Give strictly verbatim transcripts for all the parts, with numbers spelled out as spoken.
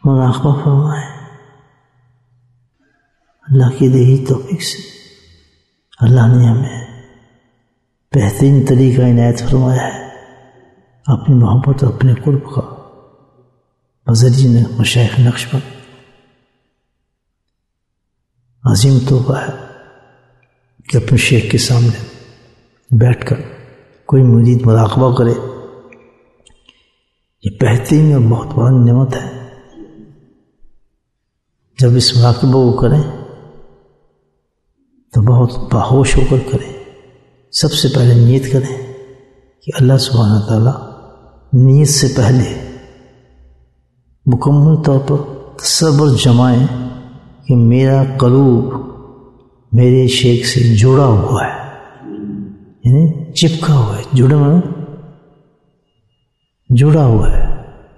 مراقبہ فرمائیں اللہ کی دی توفیق سے۔ اللہ نے ہمیں بہترین طریقہ عنایت فرمایا ہے اپنی محبت اور اپنے قرب کا بذریعہ مشائخ نقش پر۔ عظیم تحفہ ہے کہ اپنے شیخ کے سامنے بیٹھ کر کوئی مرید مراقبہ کرے، یہ بہترین اور بہت بڑا نعمت ہے۔ جب اس مراقبہ کو کریں تو بہت باہوش ہو کر کریں۔ سب سے پہلے نیت کریں کہ اللہ سبحانہ تعالیٰ نیت سے پہلے مکمل طور پر تصور جمائیں کہ میرا قلوب میرے شیخ سے جڑا ہوا ہے، یعنی چپکا ہوا ہے، جڑا ہوا جڑا ہوا ہے۔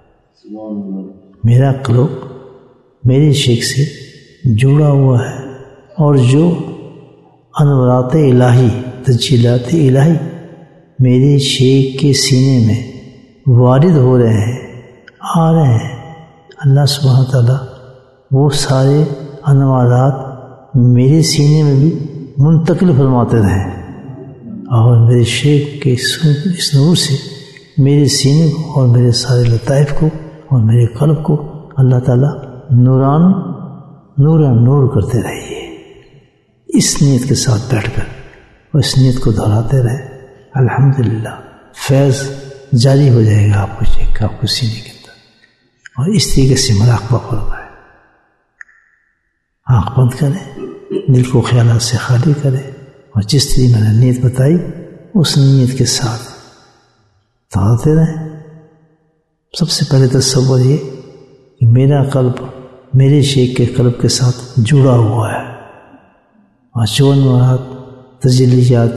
میرا قلوب میرے شیخ سے جڑا ہوا ہے، اور جو انوارات الہی تجلیات الہی میرے شیخ کے سینے میں وارد ہو رہے ہیں، آ رہے ہیں، اللہ سبحانہ تعالیٰ وہ سارے انوارات میرے سینے میں بھی منتقل فرماتے رہیں، اور میرے شیخ کے اس نور سے میرے سینے کو اور میرے سارے لطائف کو اور میرے قلب کو اللہ تعالیٰ نوران نورا نور کرتے رہیے۔ اس نیت کے ساتھ بیٹھ کر اور اس نیت کو دہراتے رہیں، الحمدللہ فیض جاری ہو جائے گا آپ کو شیخ کا آپ کو سینے کے اندر۔ اور اس طریقے سے مراقبہ فرمائیں، آنکھ بند کریں، دل کو خیالات سے خالی کریں، اور جس طریقے میں نے نیت بتائی اس نیت کے ساتھ دہراتے رہیں۔ سب سے پہلے تصور یہ کہ میرا قلب میرے شیخ کے قلب کے ساتھ جڑا ہوا ہے، اور جو انوارات تجلیات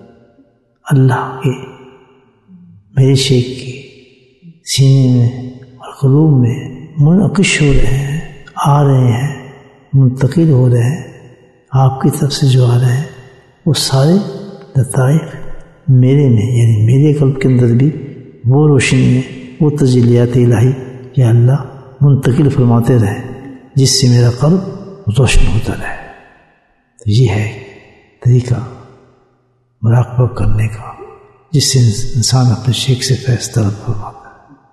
اللہ کے میرے شیخ کے سینے میں اور قلوب میں منعکس ہو رہے ہیں، آ رہے ہیں، منتقل ہو رہے ہیں، آپ کی طرف سے جو آ رہے ہیں وہ سارے لطائف میرے میں، یعنی میرے قلب کے اندر بھی وہ روشنی ہے، وہ تجلیات الہی یا اللہ منتقل فرماتے رہے جس سے میرا قلب روشن ہوتا رہے۔ تو یہ ہے طریقہ مراقبہ کرنے کا جس سے انسان اپنے شیخ سے فیض طلب فرماتا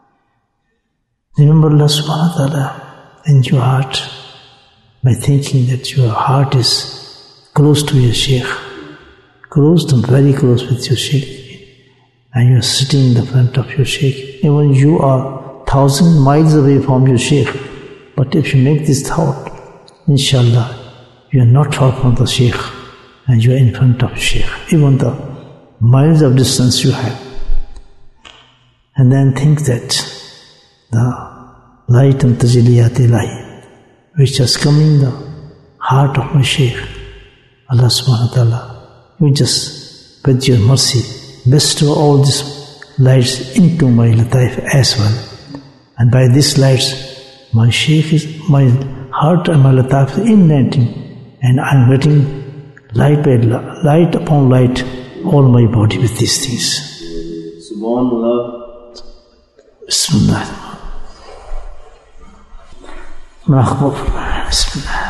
ہے۔ Remember Allah subhanahu wa ta'ala in your heart by thinking that your heart is close to your sheikh, close to very close with your sheikh, and you are sitting in the front of your sheikh. Even you are thousand miles away from your sheikh, but if you make this thought, inshallah, you are not far from the sheikh, and you are in front of sheikh, even the miles of distance you have. And then think that the light and tajalliyat ilahi which has come in the heart of my sheikh, Allah subhanahu wa ta'ala, you just with your mercy bestow all these lights into my lataif as well, and by these lights my sheikh is, my heart and my lataif is igniting, and I am getting light by light upon light all my body with these things. Subhanallah. Bismillah. Bismillah.